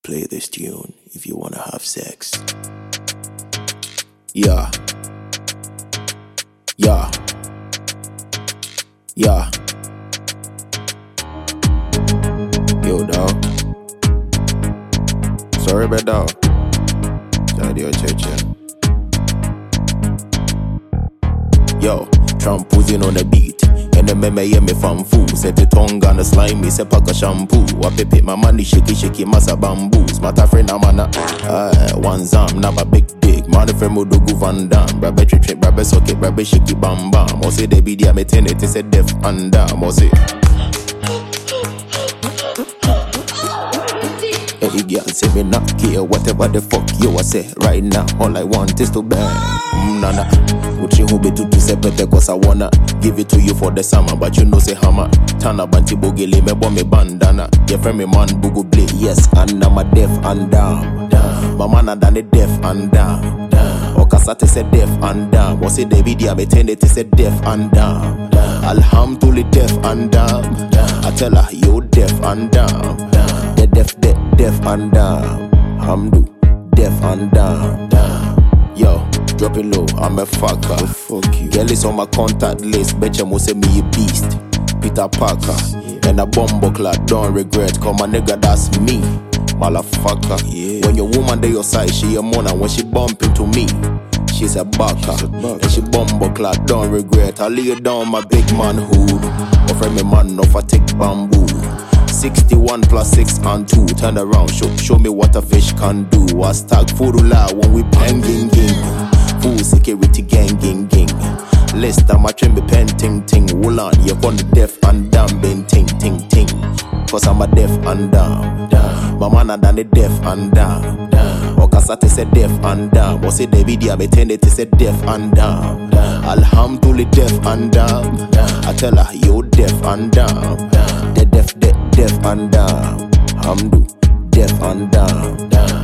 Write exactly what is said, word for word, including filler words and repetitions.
Play this tune if you wanna have sex. Yeah. Yeah. Yeah. Yo, dog. Sorry about dog. Sorry, your church, yeah. Yo, Trump pushing on the beat. And the meme yeah me fan fool. Set the tongue on the slime, me say pack a shampoo. I pick my money, shaky shaky massa bamboos. Mata friend I'm on a uh, one zam, never big big. Man the friend do go van dam. Rabbe trip trip, rabbe socket, rabbe shaky bam bam. Mo say they be there, me ten it, say deaf and down. Mo say hey girl, say me not care whatever the fuck you a say. Right now, all I want is to bang. Mm, nana. Uchi hube tutu sepete cause I wanna give it to you for the summer. But you know say hammer. Tana banti bogele me bombe bandana. Your friend me man bugu blade. Yes, and I'm a deaf and down. My man a done it deaf and down. Okasate say deaf and down. What say the video me tend it say deaf and down. Alhamdulillah deaf and down. I tell her you deaf and down. The deaf, deaf, deaf and down. Hamdu, deaf and down. Yo, drop it low, I'm a fucker. Oh, fuck you. Girl is on my contact list, betcha mo say me a beast. Peter Parker, yeah. And a bomb clock, don't regret. Cause my nigga, that's me, motherfucker. Yeah. When your woman dey your side, she a mona. When she bump into me, she's a baka. And she bomb clock, don't regret. I lay down my big man hood. Offer me man off I take bamboo. sixty-one plus six and two. Turn around, show, show me what a fish can do. I stack furula when we bang ging ging. Full security gang ging ging. List I'm a trim me pen ting ting. Hold on, you're gonna deaf and dumb ben ting ting ting. Cause I'm a deaf and dumb. My man a done it deaf and dumb. Okasate say deaf and dumb. What say the video me tend it to say deaf and dumb. Alhamdulillah deaf and dumb. I tell her you deaf and dumb. The deaf, deaf, deaf and down. Hamdu, deaf and down.